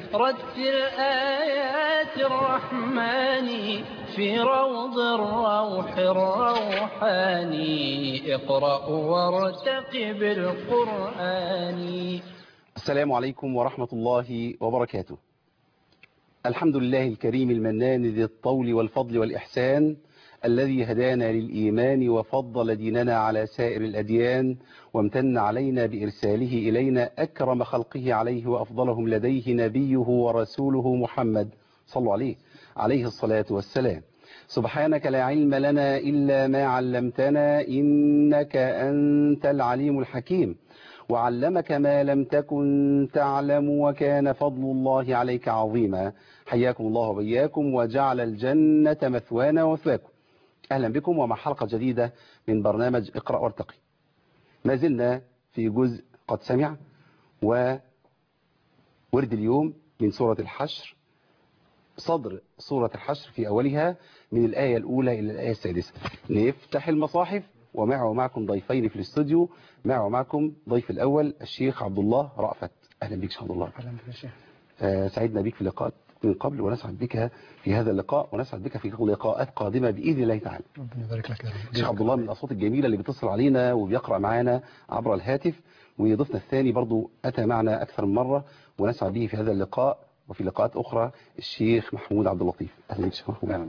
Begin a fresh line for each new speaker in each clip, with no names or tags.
رتل آيات الرحمن في روض الروح الروحاني. اقرأ وارتقب القرآن.
السلام عليكم ورحمة الله وبركاته. الحمد لله الكريم المنان ذي الطول والفضل والإحسان، الذي هدانا للإيمان وفضل ديننا على سائر الأديان، وامتن علينا بإرساله إلينا أكرم خلقه عليه وأفضلهم لديه نبيه ورسوله محمد صلى عليه الصلاة والسلام. سبحانك لا علم لنا إلا ما علمتنا، إنك أنت العليم الحكيم، وعلمك ما لم تكن تعلم، وكان فضل الله عليك عظيما. حياكم الله وبياكم، وجعل الجنة مثوانا ومثواكم. أهلا بكم ومع حلقة جديدة من برنامج اقرأ وارتقي. ما زلنا في جزء قد سمع، وورد اليوم من سورة الحشر، صدر سورة الحشر في أولها من الآية الأولى إلى الآية السادسة. نفتح المصاحف، ومعكم ضيفين في الاستوديو. معكم ضيف الأول الشيخ عبد الله رأفت. أهلا بك شيخ عبد الله.
أهلا بك يا شيخ.
سعدنا بك في لقاء من قبل، ونسعد بك في هذا اللقاء، ونسعد بك في لقاءات قادمة بإذن الله تعالى.
ربنا يبارك لك يا رب.
الشيخ عبد الله من الأصوات الجميلة اللي بيتصل علينا وبيقرأ معنا عبر الهاتف، وضيفنا الثاني برضو أتى معنا أكثر من مرة، ونسعد به في هذا اللقاء وفي لقاءات أخرى، الشيخ محمود عبد اللطيف. أهلا بك شيخ محمود.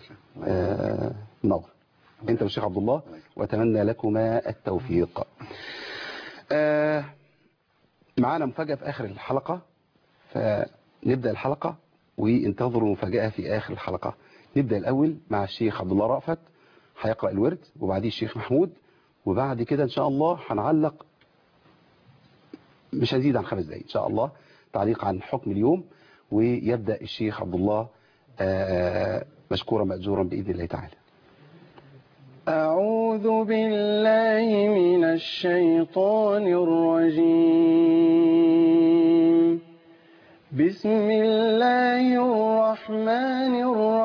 منور أنت والشيخ عبد الله، وأتمنى لكما التوفيق. معنا مفاجأة في آخر الحلقة، فنبدأ الحلقة وانتظروا المفاجأة في آخر الحلقة. نبدأ الأول مع الشيخ عبد الله رأفت، هيقرأ الورد، وبعديه الشيخ محمود، وبعد كده إن شاء الله هنعلق، مش هنزيد عن 5 دقايق إن شاء الله، تعليق عن حكم اليوم، ويبدأ الشيخ عبد الله مشكورا مأجورا بإذن الله تعالى.
أعوذ بالله من الشيطان الرجيم. بسم الله الرحمن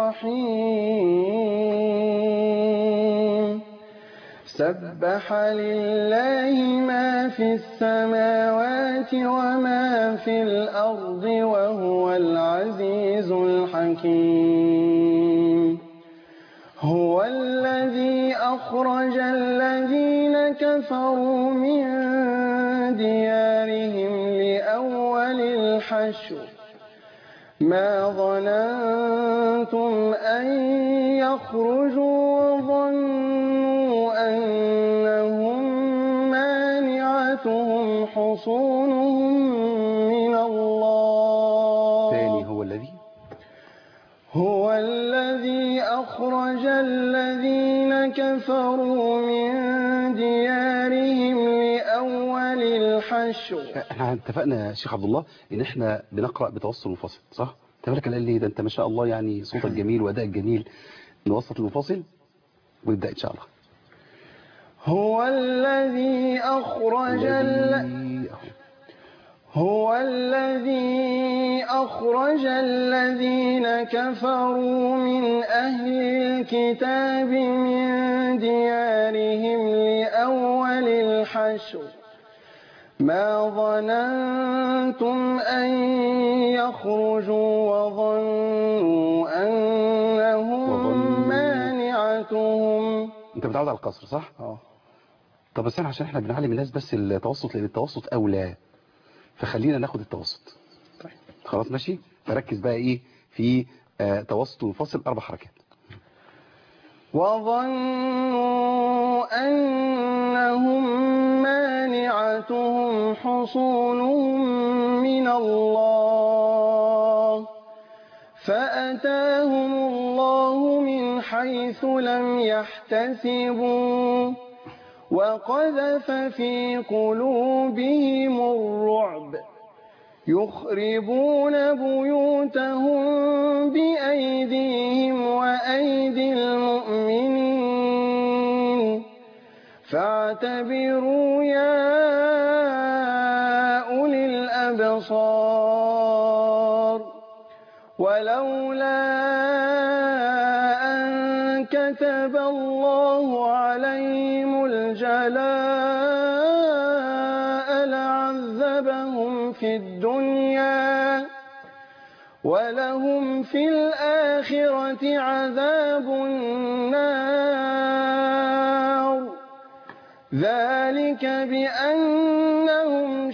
الرحيم. سبح لله ما في السماوات وما في الأرض وهو العزيز الحكيم. هو الذي أخرج الذين كفروا من ديارهم لأول الحشر ما ظننتم أن يخرجوا، وظنوا أنهم مانعتهم حصونهم من الله.
ثاني
هو الذي أخرج الذين كفروا من ديارهم لأول الحشر.
احنا اتفقنا يا شيخ عبد الله ان احنا بنقرأ بتوسط منفصل، صح؟ تبارك الله، ليه ده انت ما شاء الله، يعني صوتك جميل وادائك جميل. نوسط المنفصل ونبدأ ان شاء الله.
هو الذي أخرج الذين كفروا من أهل الكتاب من ديارهم لأول الحشر ما ظننتم أن يخرجوا، وظنوا أنهم مانعتهم.
انت متعود على القصر، صح؟ طب بس احنا عشان احنا بنعلم الناس بس التوسط، لان التوسط اولى، فخلينا ناخد التوسط.
طيب
خلاص ماشي. فركز بقى ايه في توسط منفصل 4 حركات.
وظنوا أنهم مانعتهم حصونهم من الله فأتاهم الله من حيث لم يحتسبوا، وقذف في قلوبهم الرعب يخربون بيوتهم بأيديهم وأيدي المؤمنين فاعتبروا يا أولي الأبصار. ولولا أن كتب الله عليهم الجلاء لعذبهم في الدنيا ولهم في الآخرة عذاب النار ذلك بأنهم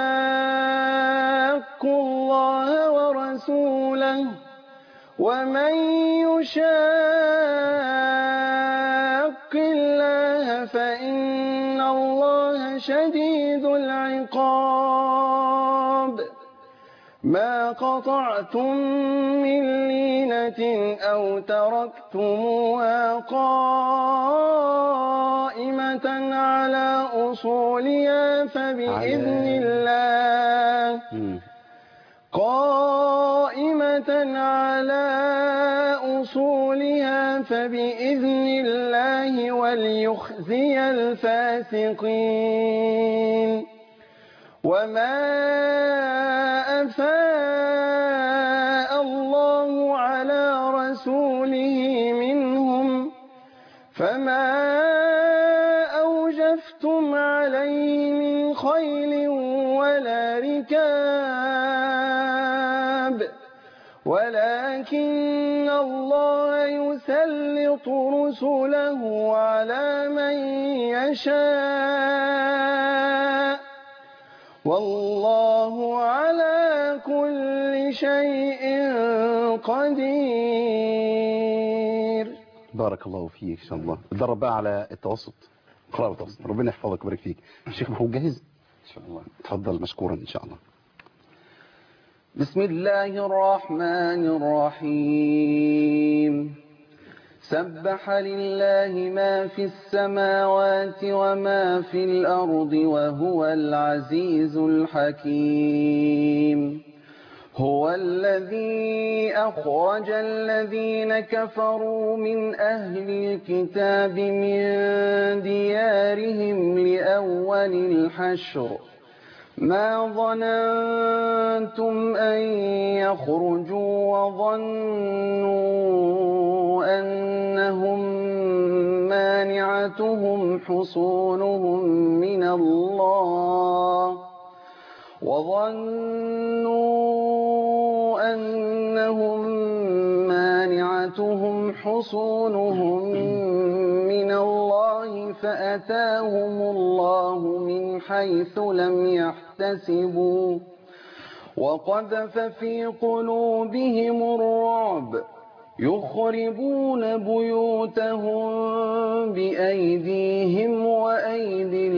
شاقوا الله ورسوله ومن يشاق الله فإن الله شديد العقاب ما قطعتم من لينة أو تركتموها قائمة على أصولها فبإذن الله وليخزي الفاسقين وما أفاء الله على رسوله منهم فما أوجفتم عليه من خيل ولا ركاب ولكن الله يسلط رسله على من يشاء والله على كل شيء قدير.
بارك الله فيك. ان شاء الله اتدرب بقى على التوسط، قراءة التوسط. ربنا يحفظك ويبارك فيك. الشيخ محمود جاهز ان شاء الله؟ تفضل مشكورا ان شاء الله.
بسم الله الرحمن الرحيم. سبح لله ما في السماوات وما في الأرض وهو العزيز الحكيم. هو الذي أخرج الذين كفروا من أهل الكتاب من ديارهم لأول الحشر ما ظننتم أن يخرجوا وظنوا أنهم مانعتهم حصونهم من الله فأتاهم الله من حيث لم يحتسبوا وقذف في قلوبهم الرعب يخربون بيوتهم بأيديهم وأيدي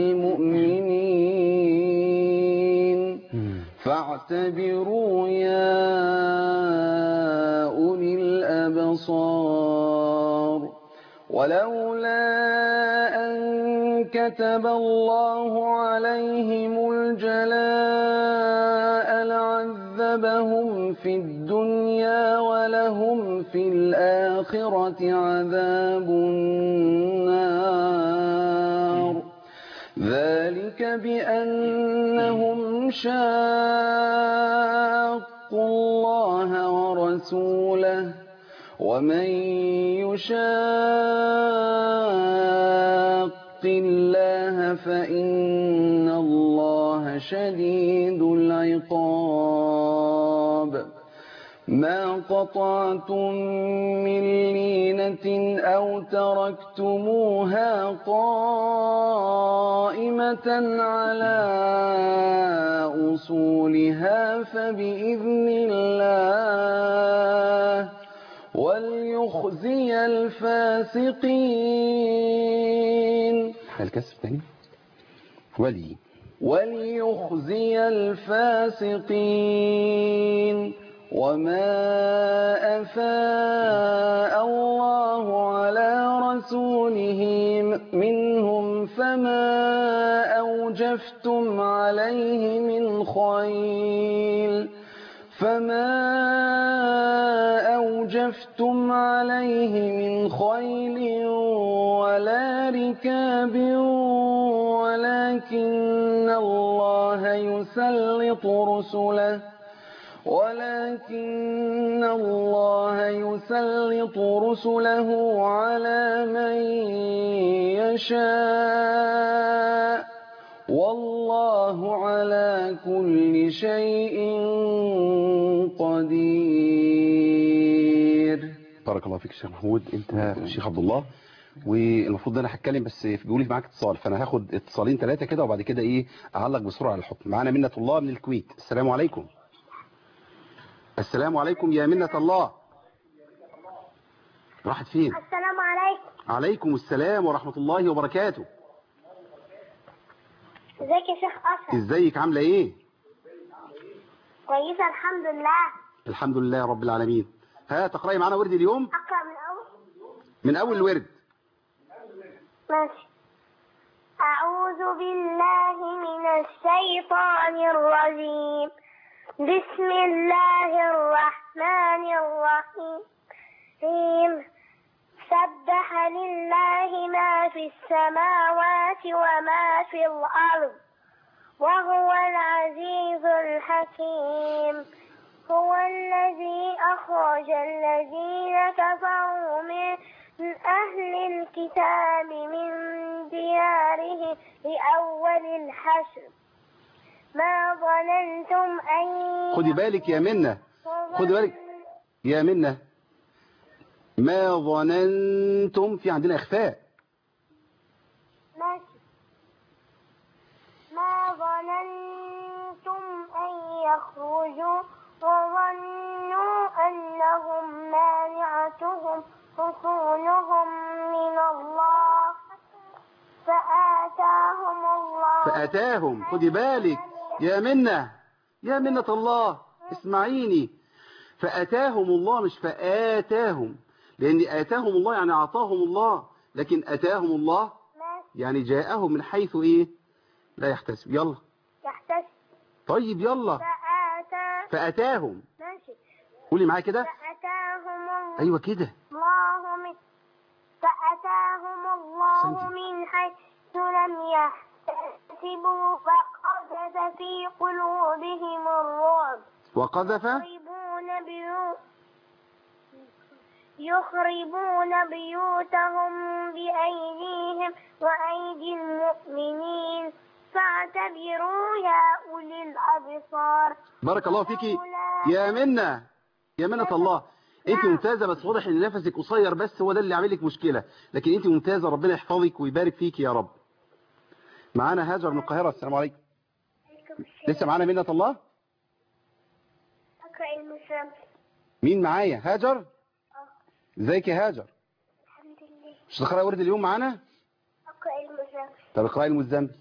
المؤمنين فاعتبروا يا أولي الأبصار. ولولا أن كتب الله عليهم الجلاء لعذبهم في الدنيا ولهم في الآخرة عذاب النار ذلك بأنهم شاقوا الله ورسوله ومن يشاق الله فإن الله شديد العقاب. ما قطعتم من لينة أو تركتموها قائمة على أصولها فبإذن الله وليخزي الفاسقين.
الكسر تاني
وليخزي الفاسقين. وما أفاء الله على رسوله منهم فما أوجفتم عليه من خيل ولا ركاب ولكن الله يسلط رسله على من يشاء والله على كل شيء قدير.
بارك الله فيك يا شيخ محمود. انت الشيخ عبد الله، والمفروض ان انا هتكلم بس بيقول لي معاك اتصال، فانا هاخد اتصالين ثلاثه كده وبعد كده ايه اعلق بسرعه على الحكم. معانا منة الله من الكويت. السلام عليكم. السلام عليكم يا منة الله. راحت فين؟
السلام عليكم.
عليكم السلام ورحمة الله وبركاته.
ازيك يا شيخ أسد؟
ازيك عاملة ايه؟
كويسة الحمد لله.
الحمد لله رب العالمين. ها تقرأي معانا ورد اليوم؟
أقرأ من أول؟
من أول الورد.
ماشي. أعوذ بالله من الشيطان الرجيم. بسم الله الرحمن الرحيم. سبح لله ما في السماوات وما في الأرض وهو العزيز الحكيم. هو الذي أخرج الذين كفروا من أهل الكتاب من ديارهم لأول الحشر ما ظننتم أن
خدي بالك يا منة، خدي بالك يا منة. ما ظننتم، في عندنا إخفاء.
ماشي. ما ظننتم أن يخرجوا وظنوا أنهم مانعتهم حصونهم من الله
فآتاهم. خدي بالك يا منة، يا منة الله اسمعيني. فآتاهم الله مش فآتاهم، لأن آتاهم الله يعني أعطاهم الله، لكن آتاهم الله يعني جاءهم من حيث إيه لا يحتسب. يلا
يحتسب.
طيب يلا. فآتاهم.
ماشي.
قولي معايا كده.
فآتاهم الله.
أيوة كده.
فأتاهم الله من حيث لم يحتسبوا فقذف في قلوبهم الرعب
وقذف
يخربون بيوتهم بأيديهم وأيدي المؤمنين فاعتبروا يا أولي الأبصار.
بارك الله فيكي يا منة، يا منة الله. انت ممتازة، بس واضح ان نفسك قصير، بس هو ده اللي عامل لك مشكلة، لكن انت ممتازة، ربنا يحفظك ويبارك فيك يا رب. معانا هاجر من القاهرة. السلام عليكم. لسه معانا منة الله.
أقرأ المزمل.
مين معايا؟ هاجر. ازيك يا هاجر؟
الحمد لله.
مش تقرأي ورد اليوم معانا؟
أقرأ المزمل.
طب اقرأي المزمل.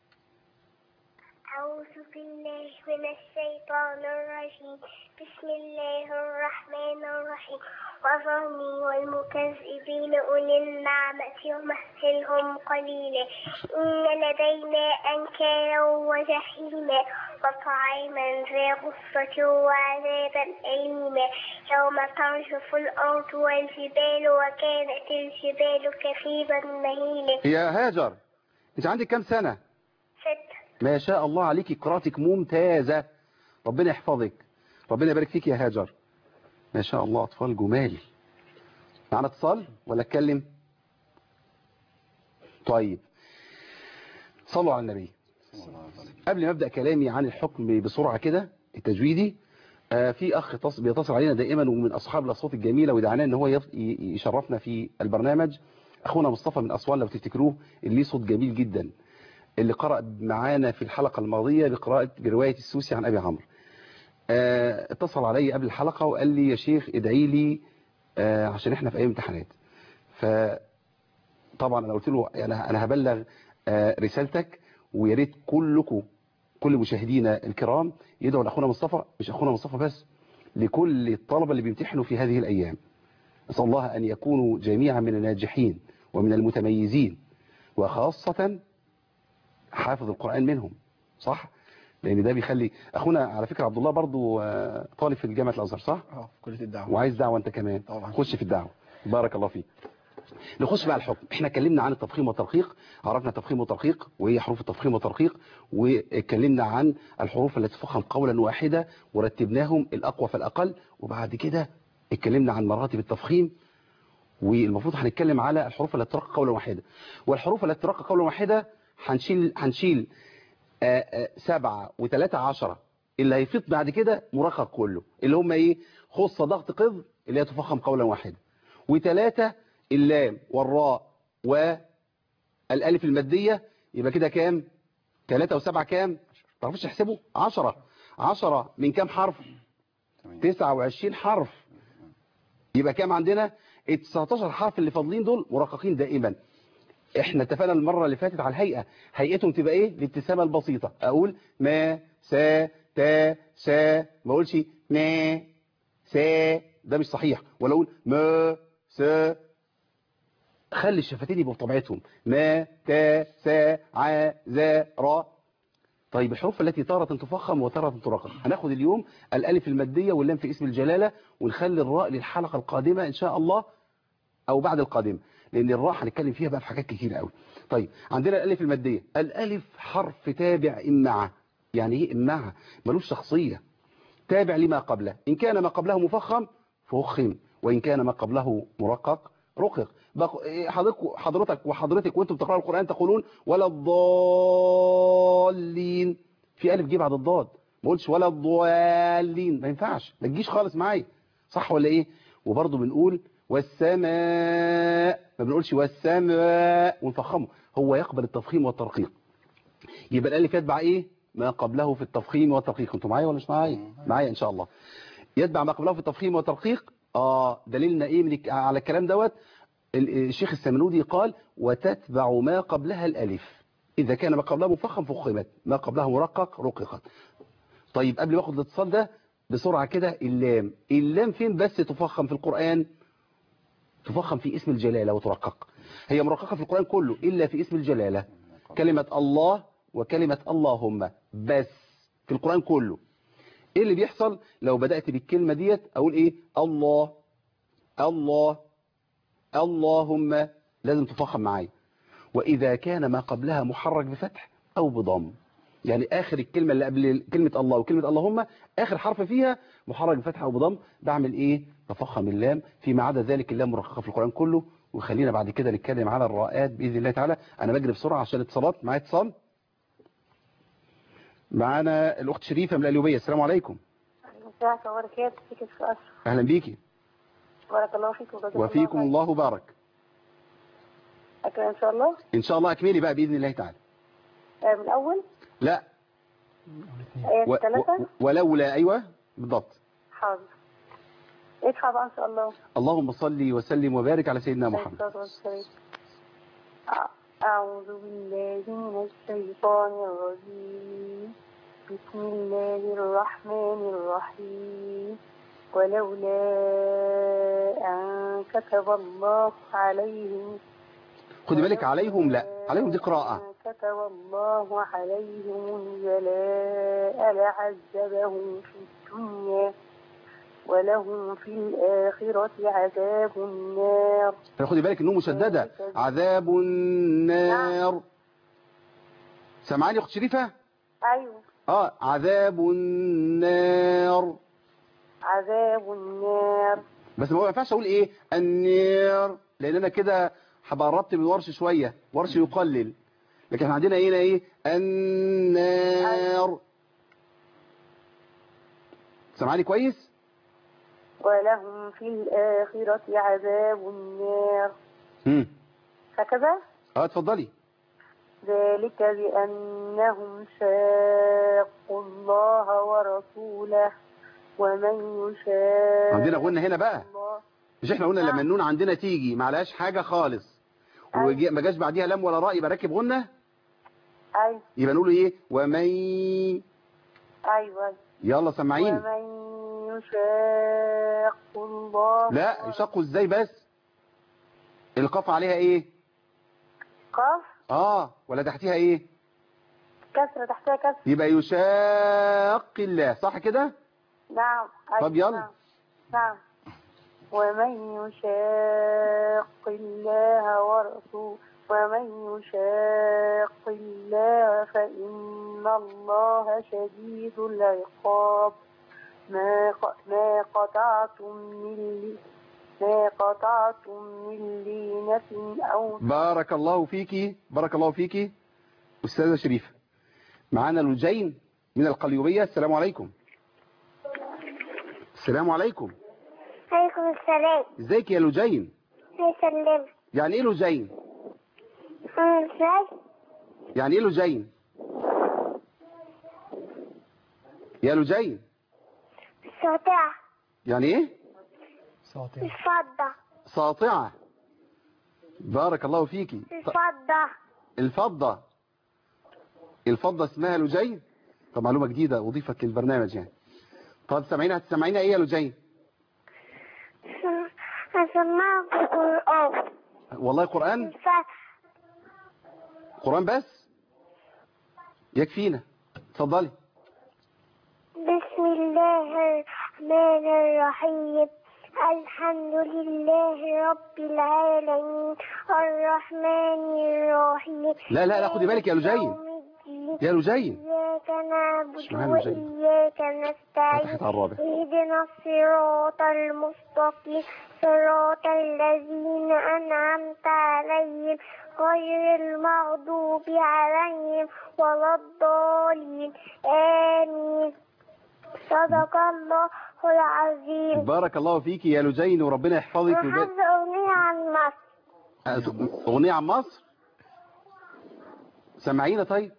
أعوذ بالله من الشيطان الرجيم. بسم الله الرحمن الرحيم. وذرني والمكذبين أولي النعمة ومهلهم قليلا إن لدينا أنكالا وجحيما وطعاما ذا غصة وعذابا أليما يوم ترجف الأرض والجبال وكانت الجبال كثيبا مهيلا.
يا هاجر انت عندك كام سنة؟
6.
ما شاء الله عليكي، قراءتك ممتازة، ربنا يحفظك، ربنا يبارك فيك يا هاجر. ما شاء الله، أطفال جمال. معنا اتصال ولا اتكلم؟ طيب صلوا على النبي. قبل ما ابدا كلامي عن الحكم بسرعه كده التجويدي، في اخ بيتصل علينا دائما ومن اصحاب الاصوات الجميله ودعانا ان هو يشرفنا في البرنامج، اخونا مصطفى من اسوان لو تفتكروه، اللي ليه صوت جميل جدا، اللي قرأ معانا في الحلقه الماضيه بروايه السوسي عن ابي عمرو. اتصل علي قبل الحلقه وقال لي يا شيخ ادعي لي عشان احنا في ايام امتحانات. فطبعا انا قلت له انا هبلغ رسالتك، ويا ريت كلكم كل مشاهدينا الكرام يدعوا لاخونا مصطفى، مش اخونا مصطفى بس، لكل الطلبه اللي بيمتحنوا في هذه الايام. اسال الله ان يكونوا جميعا من الناجحين ومن المتميزين، وخاصه حافظ القرآن منهم، صح؟ لان ده بيخلي اخونا على فكره عبد الله برضو طالب في جامعه الازهر، صح؟
في كليه الدعوه.
وعايز دعوه انت كمان
طبعا.
خش في الدعوه. بارك الله فيك. نخش بقى الحكم. احنا اتكلمنا عن التفخيم والترقيق، عرفنا تفخيم وترقيق وايه حروف التفخيم والترقيق، واتكلمنا عن الحروف التي تفخم قولا واحده ورتبناهم الاقوى فالاقل، وبعد كده اتكلمنا عن مراتب التفخيم، والمفروض هنتكلم على الحروف التي ترقق قولا واحده. والحروف التي ترقق قولا واحده هنشيل 7 و3 10، اللي هيفيض بعد كده مرقق كله، اللي هم ايه؟ خص ضغط قذ اللي هي تفخم قولا واحدا، و3 اللام والراء والالف المادية، يبقى كده كام؟ 3 و7 كام؟ ما تعرفوش تحسبوا؟ 10 من كام حرف؟ 29 حرف. يبقى كام عندنا؟ 19 حرف اللي فاضلين دول مرققين دائما. احنا اتفقنا المرة اللي فاتت على الهيئة، هيئتهم تبقى ايه؟ الابتسامة البسيطة. اقول ما سا تا سا، ما اقولش نا سا، ده مش صحيح. ولا اقول ما سا، خلي الشفتين يبقوا بطبيعتهم، ما تا سا ع ذا را. طيب الحروف التي تارة تفخم وتارة ترقق، هناخد اليوم الالف المادية واللام في اسم الجلالة، ونخلي الراء للحلقة القادمة ان شاء الله، او بعد القادمة، لان الراء هنتكلم فيها بقى في حاجات كتير قوي. طيب عندنا الالف المادية، الالف حرف تابع امعة. يعني ايه امعة؟ ملوش شخصية، تابع لما قبله، ان كان ما قبله مفخم فخم، وان كان ما قبله مرقق رقق. حضرتك وحضرتك وانتم بتقرأوا القرآن تقولون ولا الضالين، في الف جه بعد الضاد، ما قلتش ولا الضالين، ما ينفعش، ما تجيش خالص معايا، صح ولا ايه؟ وبرضه بنقول والسماء، ما بنقولش والسماء ونفخمه، هو يقبل التفخيم والترقيق. يبقى الالف يتبع ايه؟ ما قبله في التفخيم والترقيق. انتوا معايا ولا مش معايا؟ معايا ان شاء الله. يتبع ما قبله في التفخيم والترقيق. دليلنا ايه على الكلام دوت؟ الشيخ السمنودي قال وتتبع ما قبلها الالف، اذا كان ما قبلها مفخم فخمت، ما قبلها مرقق رققت. طيب قبل ما اخد الاتصال ده بسرعه كده، اللام فين بس تفخم في القرآن؟ تفخم في اسم الجلالة وترقق. هي مرققة في القرآن كله إلا في اسم الجلالة، كلمة الله وكلمة اللهم، بس في القرآن كله. ايه اللي بيحصل لو بدأت بالكلمة ديت؟ اقول ايه؟ الله الله اللهم، لازم تفخم معايا. واذا كان ما قبلها محرك بفتح او بضم، يعني اخر الكلمة اللي قبل كلمة الله وكلمة اللهم اخر حرف فيها محرك بفتح او بضم، بعمل ايه؟ تفخم اللام. فيما عدا ذلك اللام مرققة في القرآن كله. وخلينا بعد كده نتكلم على الراءات باذن الله تعالى. انا بجري بسرعة عشان اتصالات. معايا اتصال، معانا الاخت شريفة من القليوبية. السلام عليكم.
السلام وبركاته. فيك السؤال.
اهلا بيكي.
بارك الله فيك
وفيكم الله بارك.
أكمل إن شاء الله.
ان شاء الله اكملي بقى باذن الله تعالى.
من الأول.
لا
آية 3.
ولولا، ايوه بالضبط.
حاضر. ادفع بقى إن شاء الله.
اللهم صل وسلم وبارك على سيدنا محمد.
أعوذ بالله من الشيطان الرجيم. بسم الله الرحمن الرحيم. ولولا أن كتب الله عليهم.
خدي بالك عليهم، لا عليهم دي قراءة.
كتب الله عليهم الجلاء لعذبهم في الدنيا ولهم في الآخرة عذاب النار.
خدي بالك انه مشددة، عذاب النار. سمعاني يا اخت شريفة؟
أيوه.
عذاب النار.
عذاب النار.
بس ما ينفعش اقول ايه النار، لان انا كده هبقى قربت من ورش شوية، ورش يقلل. لكن احنا عندنا هنا ايه؟ النار. سمعاني كويس؟
ولهم في الآخرة عذاب النار. هكذا؟
اتفضلي.
ذلك بأنهم شاقوا الله ورسوله ومن يشاق.
عندنا غنى هنا بقى، مش احنا قلنا لما النون عندنا تيجي ما عليهاش حاجة خالص وما جاش بعديها لام ولا راء يبقى راكب غنى؟
ايوه.
يبقى نقول ايه؟ ومن.
ايوه.
يلا سمعيني.
ومن يشاق الله.
لا يشاقوا ازاي بس؟ القاف عليها ايه؟
قاف.
ولا تحتيها ايه؟
كسرة. تحتها كسرة.
يبقى يشاق الله، صح كده؟
نعم.
طب يلا.
نعم. ومن يشاق الله ورسوله ومن يشاق الله فإن الله شديد العقاب. ما قطعتم من لينة أو.
بارك الله فيكي، بارك الله فيكي أستاذة شريفة. معانا لجين من القليوبية. السلام عليكم. السلام عليكم.
عليكم السلام.
ازيك يا لجين؟
يسلمك.
يعني ايه لجين؟
ازاي؟
يعني ايه لجين؟ يا لجين.
ساطعة.
يعني ايه؟
الفضة.
ساطعة. بارك الله فيكي.
الفضة.
الفضة. الفضة اسمها لجين؟ طب معلومة جديدة أضيفت للبرنامج يعني. طب هتسمعينا ايه يا لجين؟
هسمعك القرآن.
والله قرآن؟ قرآن بس؟ يكفينا. اتفضلي.
بسم الله الرحمن الرحيم. الحمد لله رب العالمين الرحمن الرحيم.
لا خدي بالك يا لجين. يا لجين.
إياك نعبد
اسمعي لجين.
وإياك نستعين.
فتحت على الرابع.
اهدنا الصراط المستقيم صراط الذين أنعمت عليهم غير المغضوب عليهم ولا الضالين. آمين. صدق الله العظيم.
بارك الله فيكي يا لجين وربنا يحفظك.
وحافظ أغنية عن مصر.
أغنية عن مصر؟ سمعينا طيب.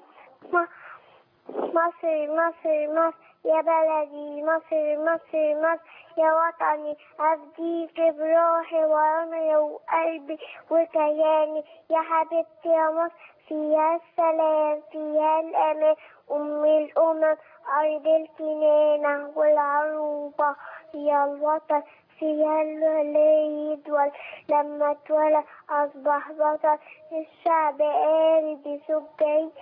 مصر مصر مصر يا بلدي، مصر مصر مصر يا وطني، أفديك بروحي وعمري وقلبي وكياني، يا حبيبتي يا مصر فيها السلام فيها الأمان، أم الأمم أرض الكنانة والعروبة، فيها الوطن فيها الوليد لما اتولد أصبح بطل، الشعب قال بسجعي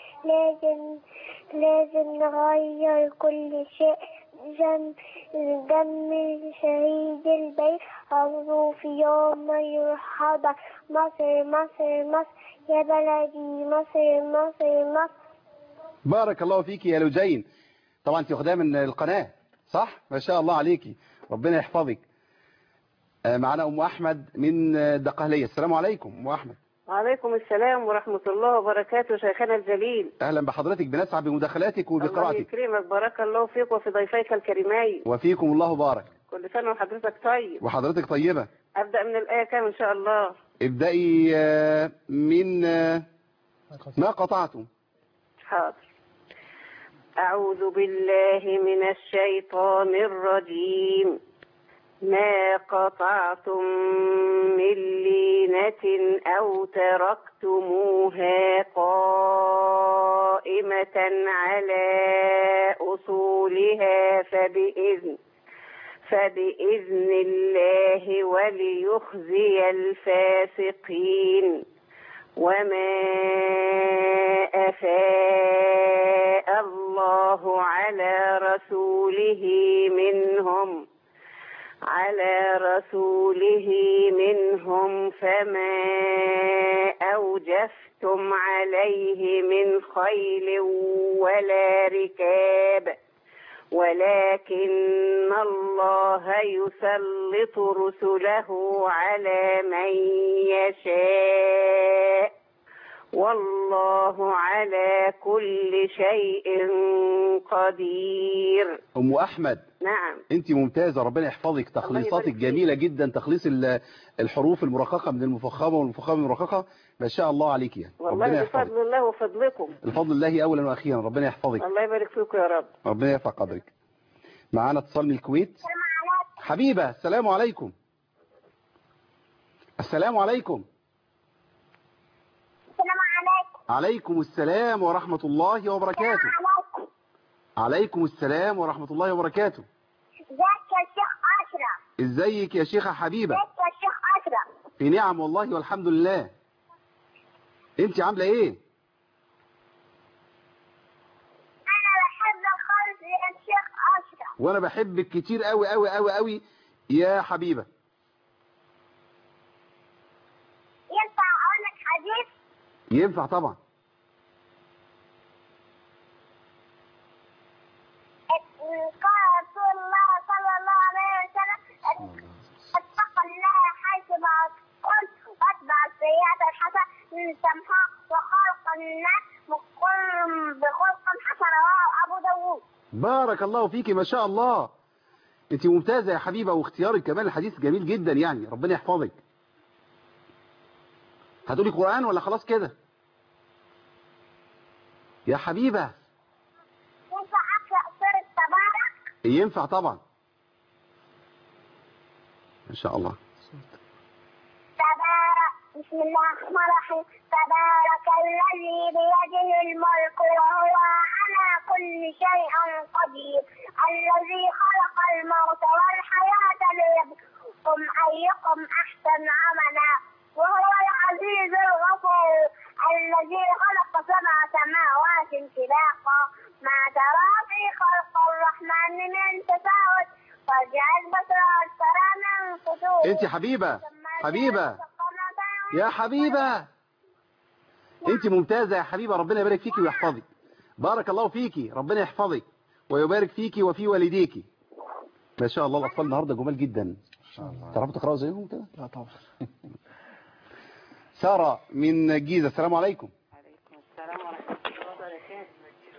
لازم نغير كل شيء، دم شهيد البيت عمره في يوم ما يرحض، مصر مصر مصر يا بلدي، مصر مصر مصر.
بارك الله فيكي يا لجين. طبعا انت واخداها من القناة صح؟ ما شاء الله عليكي، ربنا يحفظك. معنا أم أحمد من الدقهلية. السلام عليكم أم أحمد.
وعليكم السلام ورحمة الله وبركاته شيخنا الجليل.
أهلا بحضرتك، بنسعد بمداخلاتك وبقراءتك.
الله يكرمك، بارك الله فيك وفي ضيفيك الكريمين.
وفيكم الله بارك.
كل سنة وحضرتك طيب.
وحضرتك طيبة.
أبدأ من الآية كام إن شاء الله؟
ابدأي من ما قطعتم.
حاضر. أعوذ بالله من الشيطان الرجيم. ما قطعتم من لينة أو تركتموها قائمة على أصولها فبإذن الله وليخزي الفاسقين. وما أفاء الله على رسوله منهم فما أوجفتم عليه من خيل ولا ركاب ولكن الله يسلط رسله على من يشاء والله على كل شيء قدير.
أم أحمد.
نعم.
أنت ممتازة، ربنا يحفظك، تخليصاتك جميلة جدا، تخليص الحروف المرققة من المفخمة والمفخمة من المرققة، ما شاء الله عليك يعني.
والله بفضل الله وفضلكم.
الفضل الله أولا وأخيرا، ربنا يحفظك.
الله يبارك فيكم يا رب.
ربنا يرفع قدرك. معانا اتصال من الكويت. حبيبة السلام عليكم. السلام عليكم. عليكم السلام ورحمة الله وبركاته. عليكم السلام ورحمة الله وبركاته.
ازيك يا شيخ أشرف؟
ازيك يا شيخة حبيبة؟
ازيك يا شيخ أشرف؟
في نعم والله والحمد لله. انت عاملة ايه؟
انا بحبك خالص يا شيخ أشرف.
وانا بحبك كتير قوي قوي قوي قوي يا حبيبة.
ينفع اقول لك حديث؟
ينفع طبعا.
قال رسول الله صلى الله عليه وسلم اتق الله حيث ما كنت واتبع السيئات الحسنة تمحى وخلق الناس بخلق حسن رواه ابو داوود.
بارك الله فيكي ما شاء الله، انت ممتازة يا حبيبة، واختيارك كمان الحديث جميل جدا يعني، ربنا يحفظك. هتقولي قرآن ولا خلاص كده؟ يا حبيبة
ينفع أقرأ سورة تبارك؟
ينفع طبعا إن شاء الله.
تبارك بسم الله الرحمن الرحيم. تبارك الذي بيده الملك وهو على كل شيء قدير الذي خلق الموت والحياة ليبلوكم أيكم أحسن عملا وهو العزيز الغفور الذي خلق 7 سماوات طباقا ما ترى في خلق الرحمن من تفاوت فارجع البصر هل ترى من فطور.
انت حبيبة يا حبيبة انت ممتازة يا حبيبة، ربنا يبارك فيكي ويحفظك. بارك الله فيكي، ربنا يحفظك ويبارك فيكي وفي والديكي. ما شاء الله الأطفال النهاردة جمال جدا.
ما شاء الله.
تعرفوا تقرأوا زيهم كده؟
لا طبعا.
سارة من الجيزة، السلام عليكم.
عليكم السلام ورحمة الله وبركاته.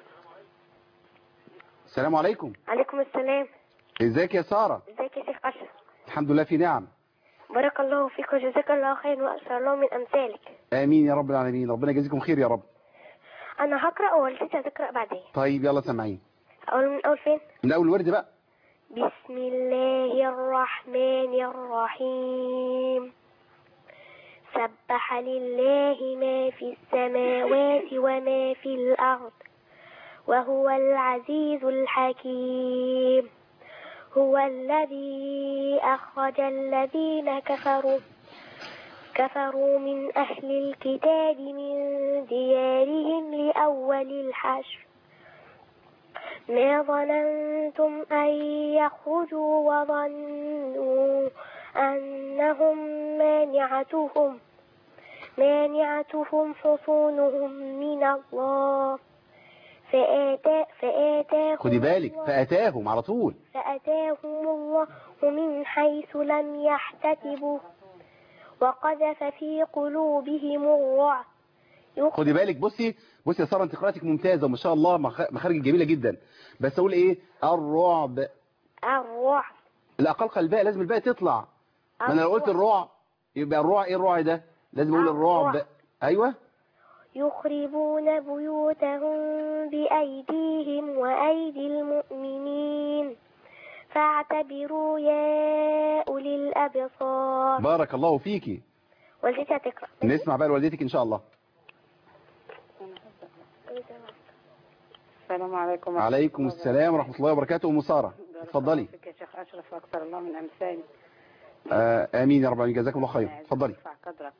السلام عليكم.
عليكم السلام.
ازيك يا سارة؟
ازيك يا شيخ أشرف؟
الحمد لله في نعم.
بارك الله فيك وجزاك الله خير وأسأل الله من أمثالك.
آمين يا رب العالمين، ربنا يجازيكم خير يا رب.
أنا هقرأ ووالدتي هتقرأ بعدين.
طيب يلا سامعين.
أقول من أول فين؟
من أول ورد بقى.
بسم الله الرحمن الرحيم. سبح لله ما في السماوات وما في الأرض وهو العزيز الحكيم. هو الذي أخرج الذين كفروا من أهل الكتاب من ديارهم لأول الحشر ما ظننتم أن يخرجوا وظنوا أنهم مانعتهم حصونهم من الله فآتاهم
خدي بالك، فأتاهم على طول.
فأتاهم الله من حيث لم يحتسبوا وقذف في قلوبهم الرعب.
خدي بالك، بصي يا سارة، انت قراءتك ممتازة وما شاء الله، مخارج جميلة جدا. بس اقول ايه؟ الرعب. لا قلقل الباء، لازم الباء تطلع. ما انا لو قلت الرعب يبقى الرعب ايه؟ الرعب ده لازم اقول الرعب. ايوه.
يخربون بيوتهم بأيديهم وأيدي المؤمنين فاعتبروا يا أولي الأبصار.
بارك الله فيكي.
والدتي هتقرأ.
نسمع بقى لوالدتك إن شاء الله.
السلام عليكم.
عليكم السلام ورحمة الله وبركاته. أم سارة اتفضلي.
يا شيخ أشرف وأكثر الله من أمثالي.
آمين يا رب العالمين، جزاكم الله خير. اتفضلي.
قدرك.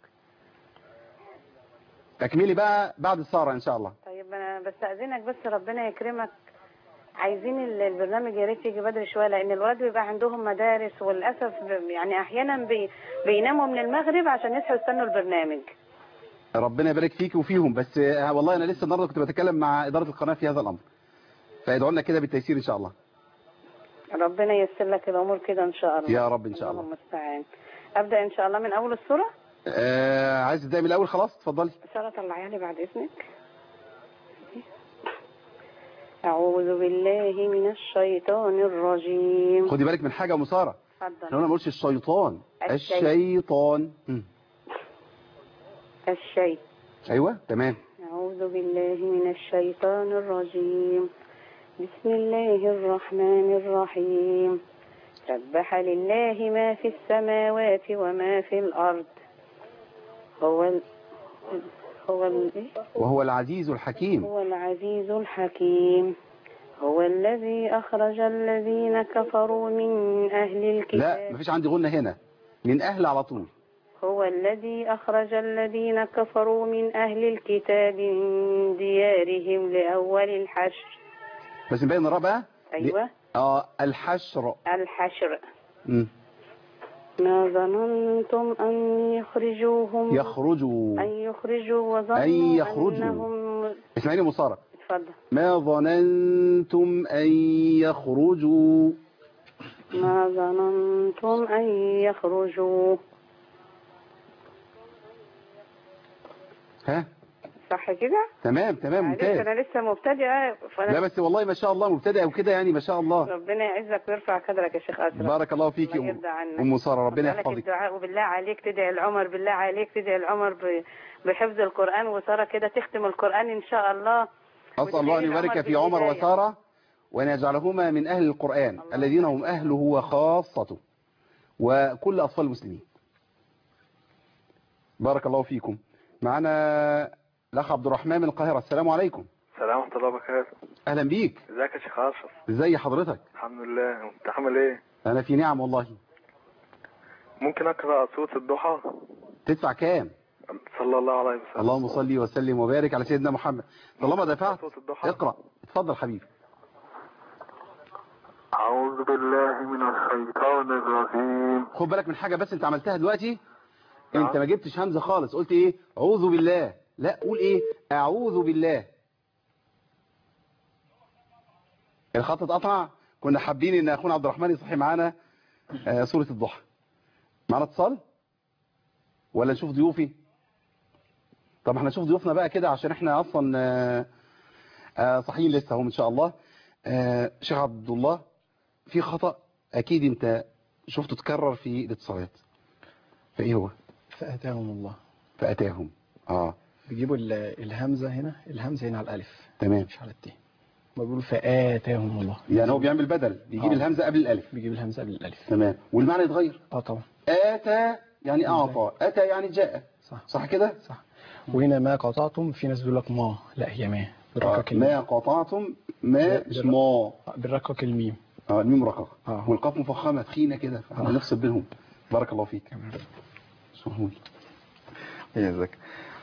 اكملي بقى بعد سارة إن شاء الله.
طيب أنا بستأذنك بس ربنا يكرمك، عايزين البرنامج يا ريت يجي بدري شويه، لان الولاد بيبقى عندهم مدارس وللاسف يعني احيانا بيناموا من المغرب عشان يصحوا يستنوا البرنامج.
ربنا يبارك فيكي وفيهم. بس والله انا لسه النهارده كنت بتكلم مع اداره القناه في هذا الامر، فادعوا لنا كده بالتيسير ان شاء الله.
ربنا ييسر لك الامور كده ان شاء الله.
يا رب ان شاء الله.
اللهم المستعان. ابدا ان شاء الله من اول السوره.
عايز تبداي من الاول؟ خلاص اتفضلي.
ساره طلعيها لي بعد اذنك. أعوذ بالله من الشيطان الرجيم.
خدي بالك من حاجة يا أم سارة.
اتفضل.
انا ما بقولش الشيطان. الشيطان.
الشيء.
أيوة تمام.
أعوذ بالله من الشيطان الرجيم. بسم الله الرحمن الرحيم. سبح لله ما في السماوات وما في الأرض
وهو العزيز الحكيم.
هو العزيز الحكيم. هو الذي أخرج الذين كفروا من أهل الكتاب.
لا مفيش عندي غنة هنا، من أهل على طول.
هو الذي أخرج الذين كفروا من أهل الكتاب من ديارهم لأول الحشر.
بس نبين الراء بقى.
أيوة.
الحشر.
الحشر. ما ظننتم أن يخرجوا وظنوا أنهم.
اسمعيني مصارى.
اتفضل.
ما ظننتم أن يخرجوا.
ما ظننتم أن يخرجوا.
ها
صح كده؟
تمام تمام
معلش
ممتاز.
انا لسه مبتدئه
لا بس والله ما شاء الله مبتدئه وكده يعني ما شاء الله.
ربنا يعزك ويرفع قدرك يا شيخ اشرف.
بارك الله فيك
الله يرضى عنك.
ام ساره، ربنا
وسألك
يحفظك.
الدعاء، وبالله عليك تدعي العمر، بالله عليك تدعي العمر بحفظ القرآن، وسارة كده تختم القرآن إن شاء الله.
أسأل الله أن يبارك في عمر وسارة وأن يجعلهما من أهل القرآن الذين هم أهله وخاصته وكل أطفال المسلمين. بارك الله فيكم. معنا الأخ عبد الرحمن من القاهرة. السلام عليكم.
السلام ورحمة الله وبركاته.
أهلا بيك.
ازيك يا شيخ أشرف؟
ازي حضرتك؟
الحمد لله. انت عامل ايه؟
أنا في نعم والله.
ممكن أقرأ سورة الضحى؟
تدفع كام؟
صلى الله عليه وسلم.
اللهم صل وسلم وبارك على سيدنا محمد. طالما دفعت اقرأ. اتفضل حبيبي.
أعوذ بالله من الشيطان الرجيم.
خد بالك من حاجة بس انت عملتها دلوقتي. انت ما جبتش همزة خالص، قلت ايه؟ اعوذ بالله. لا قول ايه؟ اعوذ بالله. الخط اتقطع. كنا حابين ان اخونا عبد الرحمن يصحي معانا سورة الضحى. معانا اتصال ولا نشوف ضيوفي؟ طب احنا نشوف ضيوفنا بقى كده عشان احنا اصلا صحيين لسه هم ان شاء الله. شيخ عبد الله، في خطأ اكيد انت شفته تكرر في الاتصالات. فايه هو؟
فأتاهم الله.
فأتاهم.
بيجيبوا الهمزة هنا، الهمزة هنا على الألف.
تمام.
مش على التاء. ما بيقولوا فآتاهم الله.
يعني هو بيعمل بدل، بيجيب الهمزة قبل الألف.
بيجيب الهمزة قبل الألف.
تمام. والمعنى يتغير.
طبعا.
آتى يعني أعطى، أتى يعني جاء.
صح
كده؟
صح. وهنا ما قطعتم، في ناس بيقول لك ما، لا هي ما.
ما قطعتم، ما مش ما.
بالرقق الميم.
الميم رقق. والقاف مفخمة تخينة كده، فهنفصل بينهم. بارك الله فيك. سهول.
يجزاك.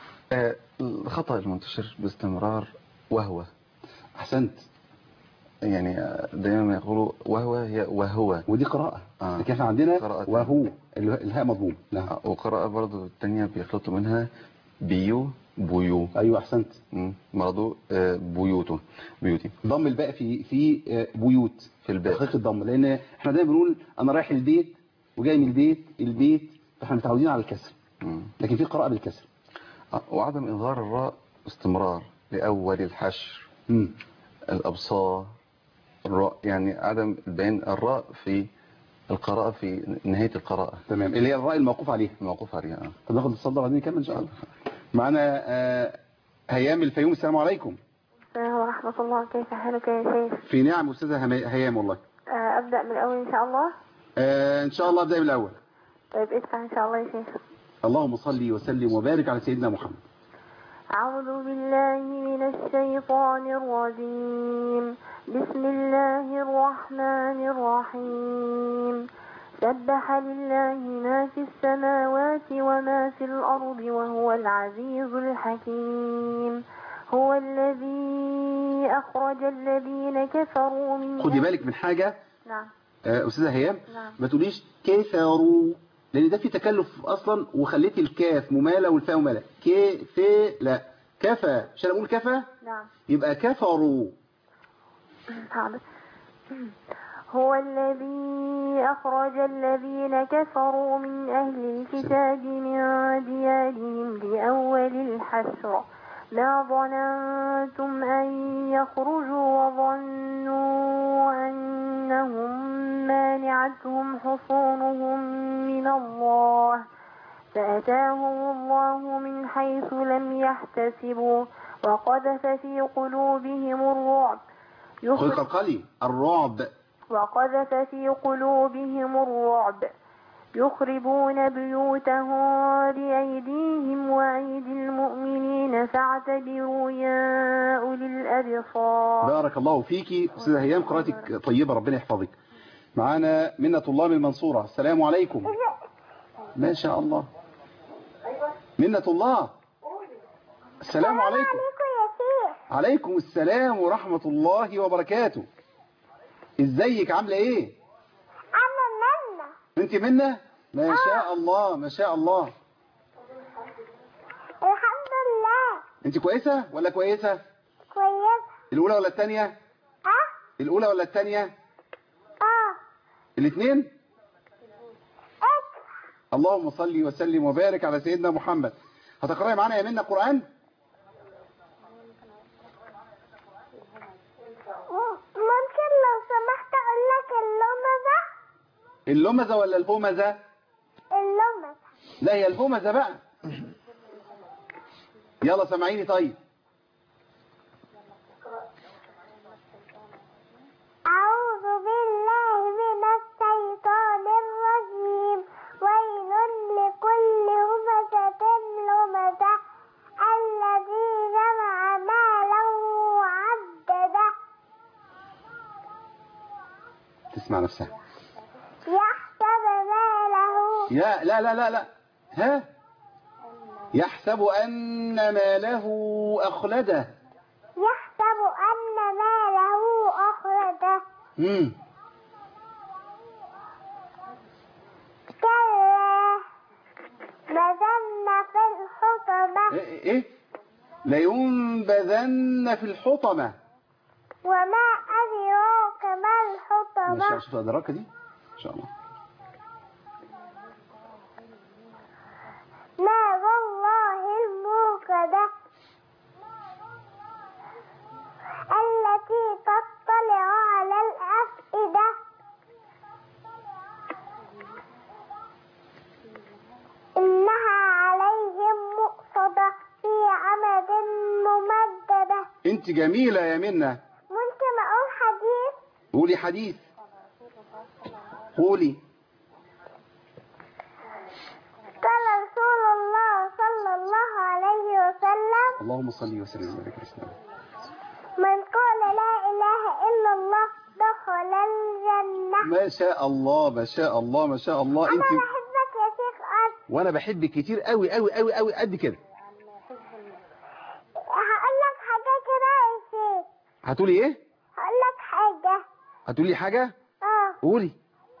الخطأ المنتشر باستمرار وهو.
أحسنت.
يعني دائما يقولوا وهو هي وهو،
ودي قراءة. لكن احنا عندنا قراءة وهو الهاء مضموم. نعم.
وقراءة برضو الثانية بيخلطوا منها بيو بيو.
ايوه احسنت.
برضو بيوته بيوتي.
ضم الباء في بيوت
في الباء.
تحقيق الضم، لان احنا دايما بنقول انا رايح البيت وجاي من البيت فاحنا متعودين على الكسر. لكن في قراءة بالكسر.
وعدم إظهار الراء استمرار لأول الحشر. الأبصار الراء، يعني عدم بين الراء في القراءة في نهاية القراءة.
تمام. اللي هي الراء الموقوف عليها.
الموقوف عليها.
طب ناخد الصدر بعدين نكمل ان شاء الله. معنا هيام الفيوم. السلام عليكم.
السلام ورحمة الله. كيف حالك يا شيخ؟
في نعم أستاذة هيام والله.
أبدأ من الأول إن شاء الله.
إن شاء الله أبدأ من الأول.
طيب ادفع إن شاء الله يا شيخ.
اللهم صل وسلم وبارك على سيدنا محمد.
أعوذ بالله من الشيطان الرجيم. بسم الله الرحمن الرحيم. سبح لله ما في السماوات وما في الأرض وهو العزيز الحكيم. هو الذي أخرج الذين كفروا من
خدي بالك من حاجة.
نعم.
أستاذة هيام.
نعم.
ما تقوليش كفروا، لأن ده في تكلف أصلا، وخليتي الكاف ممالة والفاء ممالة. لا كفى، مش أنا أقول كفى؟
نعم.
يبقى كفروا.
حاضر. هو الذي أخرج الذين كفروا من أهل الكتاب من ديارهم لأول الحشر ما ظننتم أن يخرجوا وظنوا أنهم مانعتهم حصونهم من الله فأتاهم الله من حيث لم يحتسبوا وقذف في قلوبهم الرعب وقذف في قلوبهم الرعب يخربون بيوتهم بأيديهم وأيدي المؤمنين فاعتبروا يا أولي الأبصار.
بارك الله فيكي أستاذة هيام، قراءتك طيبة ربنا يحفظك. معانا منة الله من المنصورة. السلام عليكم. ما شاء الله. منة الله. السلام عليكم. عليكم السلام ورحمة الله وبركاته. ازيك عاملة ايه؟
أنا منة.
انت منة؟ ما شاء الله ما شاء الله.
الحمد لله.
انت كويسة ولا كويسة؟
كويسة.
الأولى ولا الثانية؟ الأولى ولا الثانية؟ الاثنين؟ اللهم صل وسلم وبارك على سيدنا محمد. هتقرأي معانا يا منة قرآن؟ اللمزة ولا الهمزة؟
اللمزة.
لا هي الهمزة بقى. يلا سامعيني طيب.
أعوذ بالله من الشيطان الرجيم. ويل لكل همزة لمزة الذي جمع مالا وعدده.
تسمع نفسها.
يحسب ماله.
يا لا لا لا لا. ها؟ يحسب أن ماله أخلده.
يحسب أن ماله أخلده. كلا لينبذن في الحطمة.
إيه؟ لينبذن في الحطمة.
وما أدراك ما الحطمة.
مش أدراك دي إن شاء الله.
نار الله الموقدة التي تطلع على الأفئدة. إنها عليهم مؤصدة في عمد ممددة.
انت جميلة يا منى.
ممكن أقول حديث؟
قولي حديث. قولي.
قال رسول الله صلى الله عليه وسلم.
اللهم صل وسلم وبارك على
من قال لا إله إلا الله دخل الجنة.
ما شاء الله ما شاء الله ما شاء الله.
أنا
انت
بحبك يا شيخ أرض.
وانا بحبك كتير قوي قوي قوي قوي قد كده.
هقول لك حاجة كده يا شيخ.
هتقولي ايه؟
هقول لك حاجة.
هتقولي حاجة؟ قولي.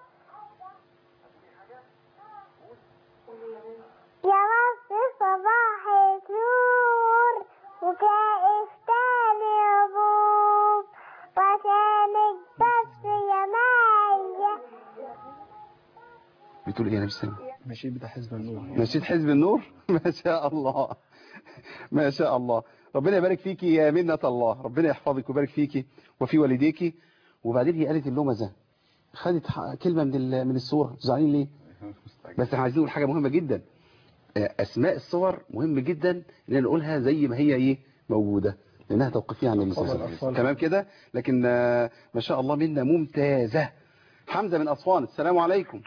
يا مصر صباح النور وكائف تاني أبوك وعشانك بس يا مايا.
بتقول ايه يا نفسي؟
نشيد بتاع حزب النور.
نشيد حزب النور. ما شاء الله ما شاء الله. ربنا يبارك فيكي يا منة الله. ربنا يحفظك ويبارك فيكي وفي والديكي. وبعدين هي قالت اللمزة خدت كلمة من الصورة. تزعلين ليه؟ بس احنا عايزين نقول حاجة مهمة جدا. اسماء الصور مهم جدا ان نقولها زي ما هي ايه موجودة لانها توقيفية عن النبي صلى الله عليه وسلم. تمام كده. لكن ما شاء الله منة ممتازة. حمزة من أسوان. السلام عليكم.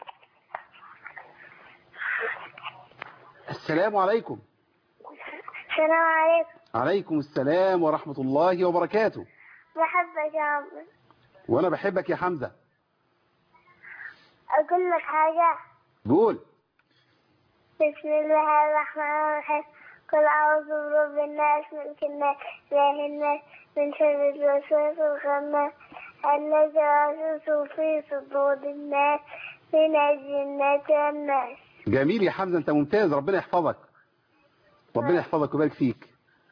السلام عليكم.
السلام عليكم.
عليكم السلام ورحمة الله وبركاته.
بحبك يا عمرو.
وانا بحبك يا حمزة.
اقول لك حاجة.
قول.
بسم الله الرحمن الرحيم. قل اعوذ برب الناس ملك الناس اله الناس من شر الوسواس الخناس الذي يوسوس في صدور الناس من الجنة والناس.
جميل يا حمزة انت ممتاز. ربنا يحفظك. ربنا يحفظك ويبارك فيك.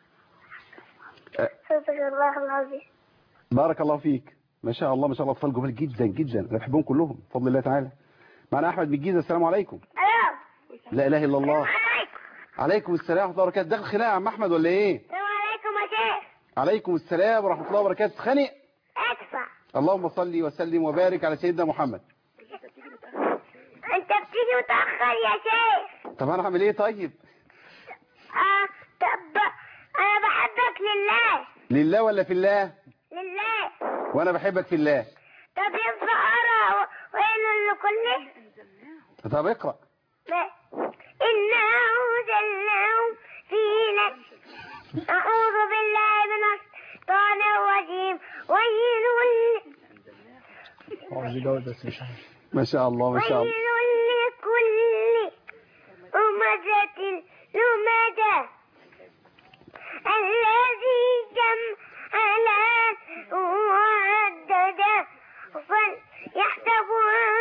صدق الله العظيم.
بارك الله فيك. ما شاء الله ما شاء الله. اطفال جمال جدا جدا. انا بحبهم كلهم بفضل الله تعالى. معنا احمد من الجيزه. السلام عليكم. لا اله الا الله. عليكم السلام ورحمه الله وبركاته. داخل خناقه يا عم احمد ولا ايه؟
السلام عليكم يا شيخ.
عليكم السلام ورحمه الله وبركاته. تخانق؟
ادفع.
اللهم صل وسلم وبارك على سيدنا محمد.
انت بتيجي متاخر يا شيخ.
طب انا اعمل ايه طيب؟
طب انا بحبك لله.
لله ولا في الله؟
لله.
وانا بحبك في الله.
طب ينفع اقرا ويل لكل.
طب اقرا.
إنا أنزلناه في ليلة. أعوذ بالله من الشيطان الرجيم.
ما شاء الله ما شاء الله.
ويل لكل همزة لمزة الذي جمع وعدده فليحسب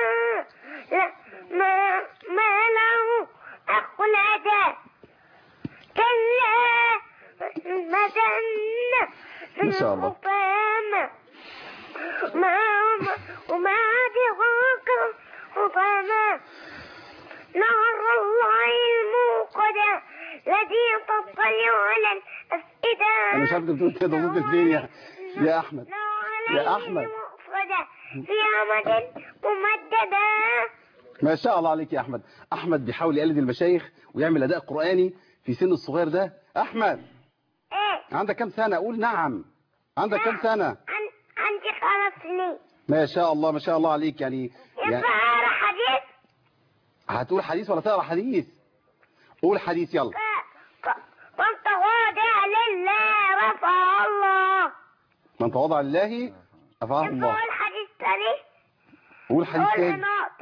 ماله أخلده. كلا مثلنا
ما شاء الله.
وما أدراك حطاما نار الله الموقدة التي تطلع على الأفئدة.
أنا مش عارف أنت بتقول كده ممكن فين يا أحمد. يا أحمد
محمدا في أمد ممددا.
ما شاء الله عليك يا أحمد. أحمد بيحاول يقلد المشايخ ويعمل أداء قرآني في سن الصغير ده. أحمد
إيه؟
عندك كم سنة؟ قول نعم. عندك كم سنة؟
عندي 5 سنين.
ما شاء الله ما شاء الله عليك. يعني
ينفع أقرأ حديث؟
هتقول حديث ولا تقرأ حديث؟ قول حديث يلا.
من تواضع لله رفع الله.
من تواضع لله رفعه الله.
قول حديث تاني.
قول حديث تاني.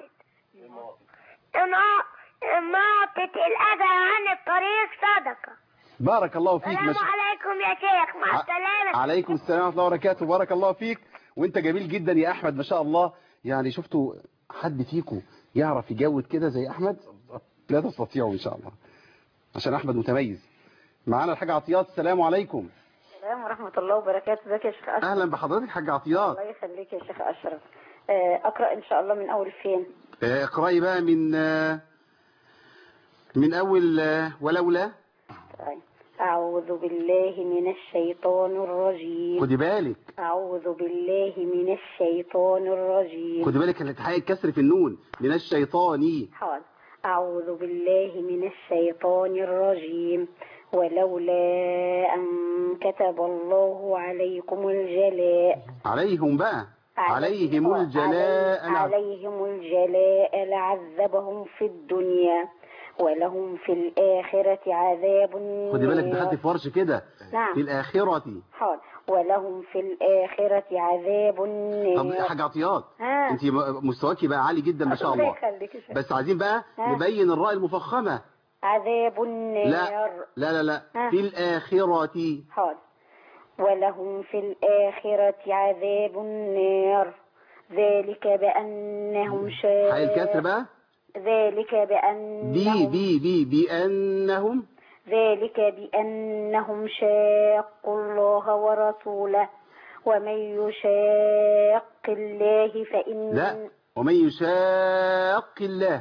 إماطة الأذى عن الطريق صدقة.
بارك الله فيك.
السلام عليكم يا شيخ. مع السلامة.
عليكم السلام ورحمة الله وبركاته. بارك الله فيك. وانت جميل جدا يا أحمد ما شاء الله. يعني شفتوا حد فيكم يعرف يجود كده زي أحمد؟ لا تستطيعوا إن شاء الله عشان أحمد متميز. معانا الحاج عطيات. السلام عليكم.
السلام ورحمة الله وبركاته. ازيك يا شيخ أشرف؟
أهلا بحضرتك حاج عطيات.
الله يخليك يا شيخ أشرف. أقرأ إن شاء الله من أول فين؟
اقرأي بقى من أول ولولا.
طيب. أعوذ بالله من الشيطان الرجيم.
خدي بالك.
أعوذ بالله من الشيطان الرجيم.
خدي بالك الاتحاد الكسر في النون. من الشيطان.
حاضر. أعوذ بالله من الشيطان الرجيم. ولولا أن كتب الله عليكم الجلاء.
عليهم بقى. عليهم الجلاء.
عليهم الجلاء لعذبهم في الدنيا ولهم في الآخرة عذاب.
خدي بالك دخلت في ورش كده.
نعم.
في الآخرة.
حاضر. ولهم في الآخرة عذاب.
طب يا حاج عطيات انت مستواكي بقى عالي جدا ما شاء الله. بس عايزين بقى نبين الراء المفخمة.
عذاب النار.
لا في الآخرة.
حاضر. ولهم في الآخرة عذاب النار ذلك بأنهم
حي الكسر بقى.
ذلك بأنهم
بأنهم
ذلك بأنهم شاقوا الله ورسوله ومن يشاق الله فإن
لا ومن يشاق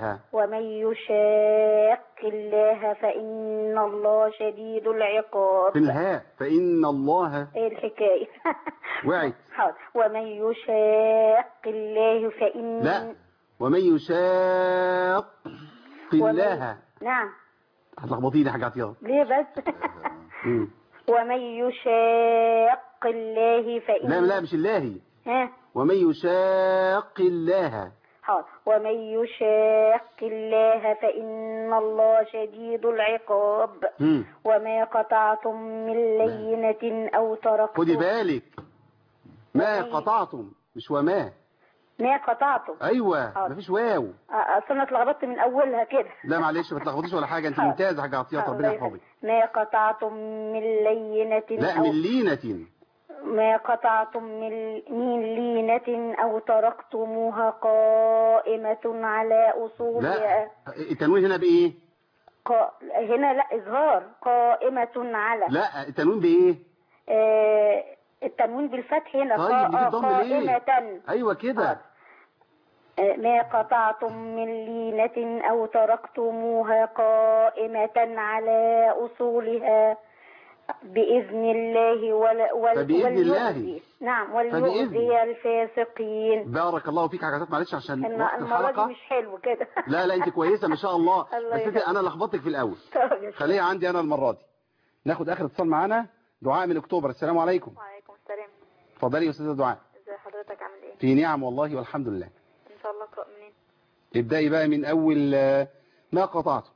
الله
فإن الله شديد العقاب.
في الهاء فإن الله.
ايه الحكاية؟
وعد.
حاضر. ومن يشاق الله فإن.
لا ومن يشاق الله.
نعم.
هتلخبطيني يا حاج عطيات.
ليه بس؟ ومن يشاق الله فإن.
لا مش الله.
ها.
ومن يشاق الله.
حاضر. ومن يشاق الله فإن الله شديد العقاب. وما قطعتم من لينة أو تركتم.
خدي بالك ما قطعتم مش وما.
ما قطعتم.
ايوه مفيش واو.
اصل انا اتلخبطت من اولها كده.
لا معلش ما تلخبطيش ولا حاجه. انت ممتازه يا حاجه عطيات ربنا يحفظك.
ما قطعتم من لينة.
لا من لينة.
ما قطعتم من لينة أو تركتموها قائمة على أصولها.
لا التنوين هنا بإيه؟
هنا لا إظهار قائمة على.
لا التنوين بإيه؟
التنوين بالفتح هنا.
طيب
قائمة.
أيوة كده.
ما قطعتم من لينة أو تركتموها قائمة على أصولها بإذن الله
فبإذن الله.
نعم وليؤذي الفاسقين.
بارك الله فيك حاجات معلش عشان
المرة دي مش حلو كده.
لا انت كويسة ما شاء الله. بس انا لخبطتك في الاول. خليها عندي انا المرة دي. ناخد اخر اتصال معانا. دعاء من اكتوبر. السلام عليكم.
وعليكم السلام.
اتفضلي يا استاذه دعاء.
ازي حضرتك عامل ايه؟
في نعم والله والحمد لله.
ان شاء الله اقرا منين؟
ابدأي بقى من اول ما قطعته.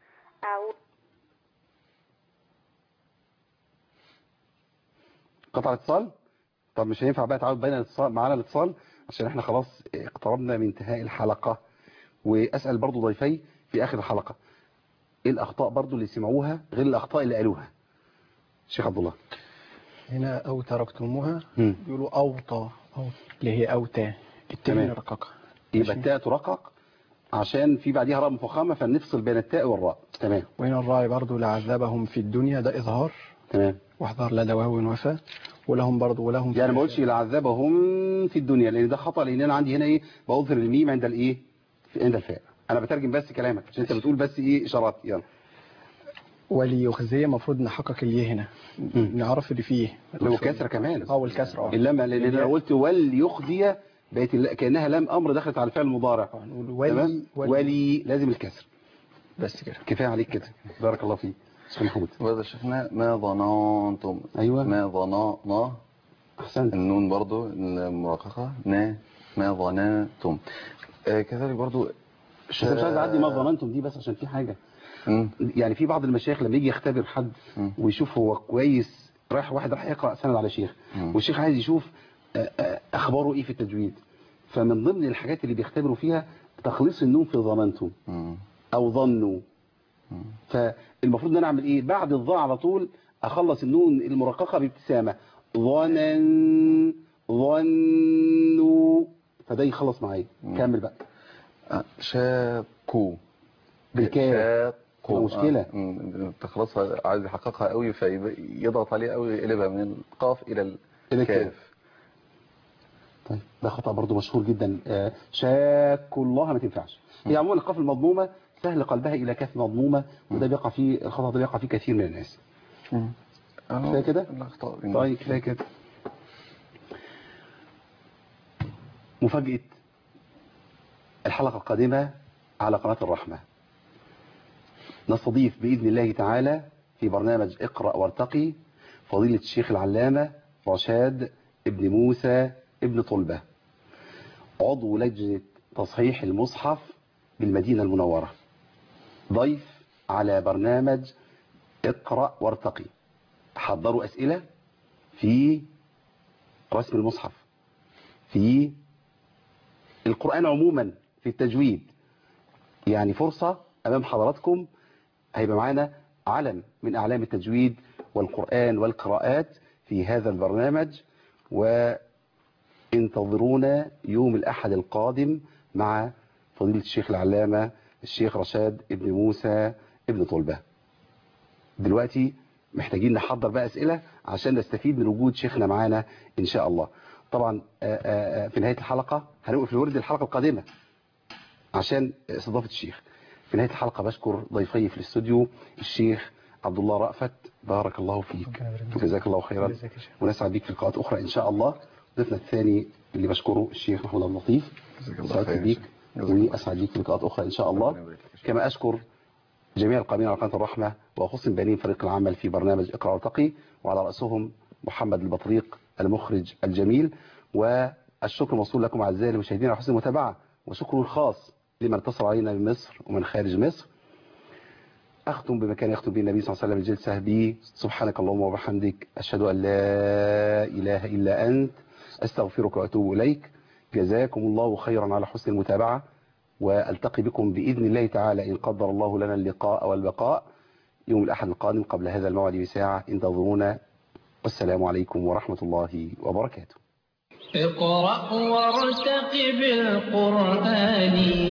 قطع الاتصال. طب مش هينفع بقى تعود بين الاتصال معانا الاتصال عشان احنا خلاص اقتربنا من انتهاء الحلقة. واسأل برضو ضيفي في اخر الحلقة ايه الاخطاء برضو اللي سمعوها غير الاخطاء اللي قالوها. شيخ عبد الله.
هنا او تركتموها بيقولوا اوطى اللي هي اوتى. التاء رققة.
يبقى التاء ترقق عشان في بعديها راء مفخمة فنفصل بين التاء والراء. تمام.
وهنا الراء برضو لعذبهم في الدنيا ده اظهار.
تمام.
واحذر لدى واو وفاء. ولهم برضو ولهم
يعني ما قلتش لعذبهم في الدنيا لان ده خطأ. لان انا عندي هنا ايه بأظهر الميم عند الايه عند الفاء. انا بترجم بس كلامك عشان انت بتقول بس ايه اشارات. يلا.
وليخزي المفروض نحقق اليه هنا نعرف اللي فيه
لو كسره كمان.
والكسره.
لما لان لو قلت وليخزي بقت كأنها لام أمر دخلت على الفعل المضارع. تمام. ولي لازم الكسر
بس كده
كفاية عليك كده. بارك الله فيك شيخ محمود.
وهذا شفنا ما ظننتم.
أيوة
ما ظننا.
أحسنت.
النون برضو المرققة ما ظننتم. كذلك برضو
بس مش عايز أعدي ما ظننتم دي بس عشان في حاجة. يعني في بعض المشايخ لما يجي يختبر حد ويشوف هو كويس، واحد راح يقرأ سند على شيخ والشيخ عايز يشوف أخباره إيه في التجويد، فمن ضمن الحاجات اللي بيختبروا فيها تخليص النون في ظننتم أو ظنوا. فالمفروض ان انا اعمل ايه؟ بعد الظاء على طول اخلص النون المرققه بابتسامه، ظنوا، فده يخلص معايا. كمل بقى.
شاكو
بالكاف مشكله.
خلاص عايز يحققها قوي فيضغط عليها قوي، يقلبها من القاف الى الكاف.
طيب ده خطأ برضو مشهور جدا. شاكوا الله ما تنفعش. هي عموما القاف المضمومه سهل قلبها الى كاف مضمومه، وده بيقع فيه الخطأ ده بيقع فيه كثير من الناس. كفايه كده؟ طيب كفايه كده. مفاجأة الحلقة القادمة على قناة الرحمة، نستضيف بإذن الله تعالى في برنامج اقرأ وارتقي فضيلة الشيخ العلامة رشاد ابن موسى ابن طلبة، عضو لجنة تصحيح المصحف بالمدينة المنورة، ضيف على برنامج اقرأ وارتقي. حضروا أسئلة في رسم المصحف، في القرآن عموما، في التجويد. يعني فرصة أمام حضراتكم، هيبقى معانا علم من أعلام التجويد والقرآن والقراءات في هذا البرنامج. وانتظرونا يوم الأحد القادم مع فضيلة الشيخ العلامة الشيخ رشاد ابن موسى ابن طلبة. دلوقتي محتاجين نحضر بقى أسئلة عشان نستفيد من وجود شيخنا معانا إن شاء الله. طبعا في نهاية الحلقة هنوقف الورد الحلقة القادمة عشان استضافة الشيخ. في نهاية الحلقة بشكر ضيفي في الاستوديو الشيخ عبد الله رأفت، بارك الله فيك وجزاك الله خيرا، ونسعد بك في لقاءات أخرى إن شاء الله. ضيفنا الثاني اللي بشكره الشيخ محمود عبد اللطيف، سعدت بيك وأسعد بك في لقاءات أخرى إن شاء الله. كما أشكر جميع القائمين على قناة الرحمة وخصوصا بنين فريق العمل في برنامج اقرأ وارتقي، وعلى رأسهم محمد البطريق المخرج الجميل. والشكر موصول لكم أعزائي المشاهدين على حسن المتابعة، وشكر خاص لمن اتصل علينا من مصر ومن خارج مصر. أختم بما كان يختم به النبي صلى الله عليه وسلم الجلسة بي: سبحانك اللهم وبحمدك أشهد أن لا إله إلا أنت أستغفرك وأتوب إليك. جزاكم الله خيرا على حسن المتابعة، وألتقي بكم بإذن الله تعالى إن قدر الله لنا اللقاء والبقاء يوم الأحد القادم قبل هذا الموعد بساعة. انتظرونا، والسلام عليكم ورحمة الله وبركاته.
اقرأ وارتقب القرآن